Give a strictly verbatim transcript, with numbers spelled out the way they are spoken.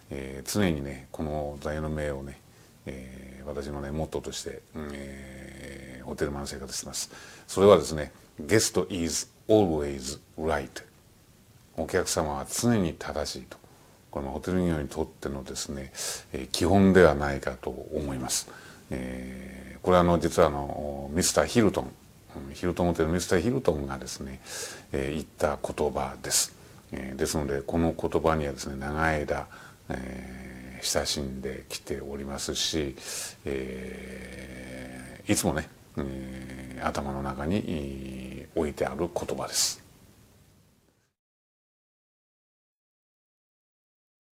えー、常にねこの座右の銘をね、えー、私のねモットーとして、えー、ホテルマン生活してます。それはですね、Guest is always right。 お客様は常に正しいと。これもホテル業にとってのですね、えー、基本ではないかと思います。えー、これはあの実はあのミスターヒルトンヒルトンホテルミスターヒルトンがですね、えー、言った言葉です。えー、ですのでこの言葉にはですね長い間、えー、親しんできておりますし、えー、いつもね、えー、頭の中に置いてある言葉です。